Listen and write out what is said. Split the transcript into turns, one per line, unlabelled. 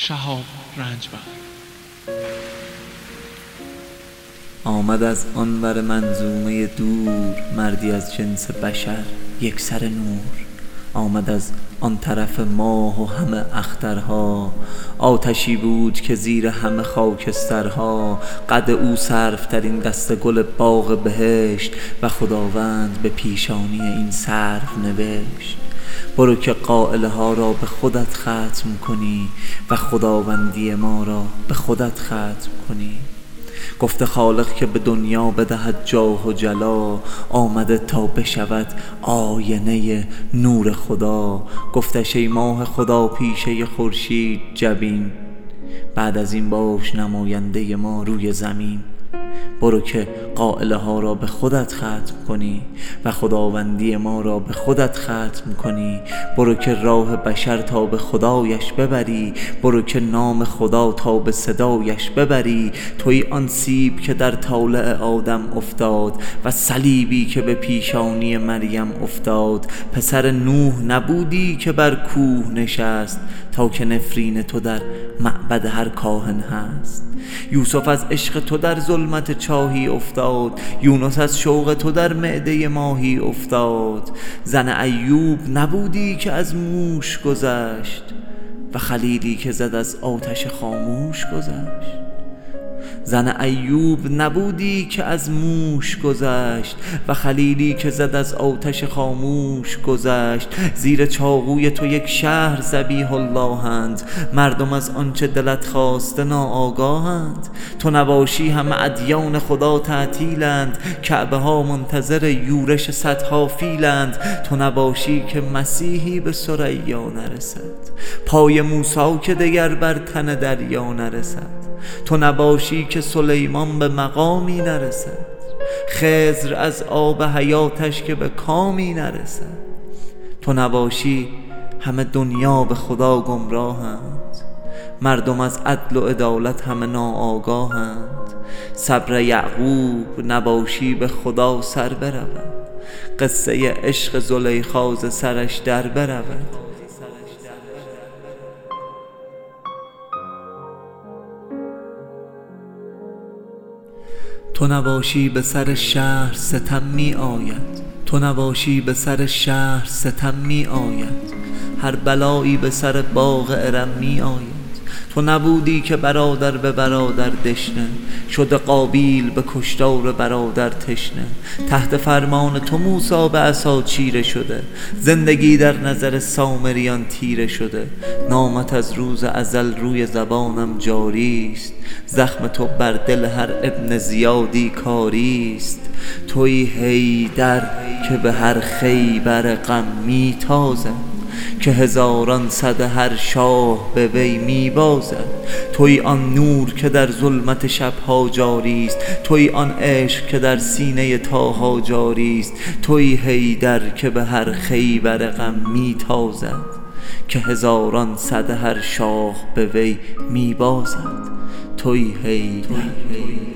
شهاب رنجبر.
آمد از آنور منظومه دور، مردی از جنس بشر یک سر نور. آمد از آن طرف ماه و همه اخترها، آتشی بود که زیر همه خاکسترها. قد او سرفترین دسته گل باغ بهشت، و خداوند به پیشانی این سرو نوشت: برو که قائله ها را به خودت ختم کنی، و خداوندی ما را به خودت ختم کنی. گفته خالق که به دنیا بدهد جاه و جلا، آمده تا بشود آینه نور خدا. گفتش ای ماه خدا پیشه خورشید جبین، بعد از این باش نماینده ما روی زمین. برو که قائله ها را به خودت ختم کنی، و خداوندی ما را به خودت ختم کنی. برو که راه بشر تا به خدایش ببری، برو که نام خدا تا به صدایش ببری. توی آن سیب که در طالع آدم افتاد، و صلیبی که به پیشانی مریم افتاد. پسر نوح نبودی که بر کوه نشست، تا که نفرین تو در معبد هر کاهن هست. یوسف از عشق تو در ظلمت چاهی افتاد، یونس از شوق تو در معده ماهی افتاد. زن ایوب نبودی که از موش گذشت، و خلیلی که زد از آتش خاموش گذشت. زن ایوب نبودی که از موش گذشت، و خلیلی که زد از آتش خاموش گذشت. زیر چاقوی تو یک شهر ذبیح الله‌اند، مردم از آنچه دلت خواسته ناآگاهند. تو نباشی همه ادیان خدا تعطیلند، کعبه ها منتظر یورش صدها فیلند. تو نباشی که مسیحی به ثریا نرسد، پای موسی که دگر بر تن دریا نرسد. تو نباشی که سلیمان به مقامی نرسد، خضر از آب حیاتش که به کامی نرسد. تو نباشی همه دنیا به خدا گمراهند، مردم از عدل و عدالت همه ناآگاهند. صبر یعقوب نباشی به خدا سر برود، قصه عشق زلیخا ز سرش در برود. تو نباشی به سر شهر ستم می آید، تو نباشی به سر شهر ستم می آید. هر بلایی به سر باغ ارم می آید. تو نبودی که برادر به برادر دشنه، شده قابیل به کشتار برادر تشنه. تحت فرمان تو موسی به عصا چیره شده، زندگی در نظر سامریان تیره شده. نامت از روز ازل روی زبانم جاریست، زخم تو بر دل هر ابن زیادی کاریست. توی حیدر که به هر خیبر غم می تازد، که هزاران صد هر شاه به وی می بازد. توی آن نور که در ظلمت شبها جاریست، توی آن عشق که در سینه طاها جاریست. توی حیدر که به هر خیبر غم می تازد، که هزاران صد هر شاه به وی می بازد. توی حیدر.